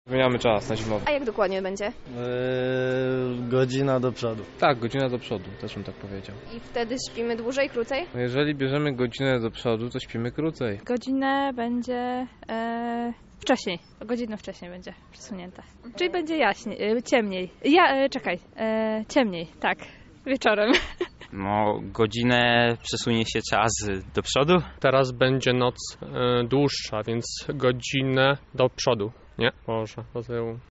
Zmieniamy czas na zimowy. A jak dokładnie będzie? Godzina do przodu. Tak, godzina do przodu, też bym tak powiedział. I wtedy śpimy dłużej, krócej? No jeżeli bierzemy godzinę do przodu, to śpimy krócej. Godzinę będzie wcześniej. O godzinę wcześniej będzie przesunięta. Czyli będzie jaśniej, ciemniej. Ciemniej, tak. Wieczorem. No, godzinę przesunie się czas do przodu. Teraz będzie noc dłuższa, więc godzinę do przodu. Nie? Może do tyłu.